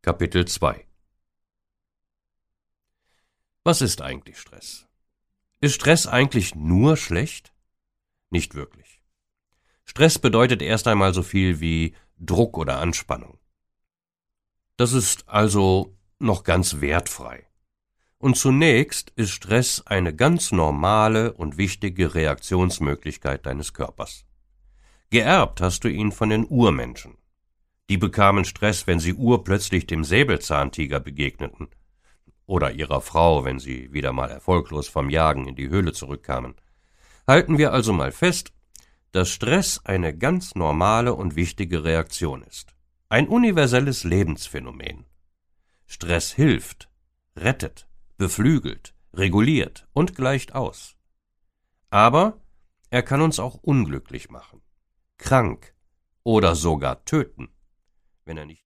Kapitel 2 Was ist eigentlich Stress? Ist Stress eigentlich nur schlecht? Nicht wirklich. Stress bedeutet erst einmal so viel wie Druck oder Anspannung. Das ist also noch ganz wertfrei. Und zunächst ist Stress eine ganz normale und wichtige Reaktionsmöglichkeit deines Körpers. Geerbt hast du ihn von den Urmenschen. Die bekamen Stress, wenn sie urplötzlich dem Säbelzahntiger begegneten. Oder ihrer Frau, wenn sie wieder mal erfolglos vom Jagen in die Höhle zurückkamen. Halten wir also mal fest, dass Stress eine ganz normale und wichtige Reaktion ist. Ein universelles Lebensphänomen. Stress hilft, rettet, beflügelt, reguliert und gleicht aus. Aber er kann uns auch unglücklich machen, krank oder sogar töten, wenn er nicht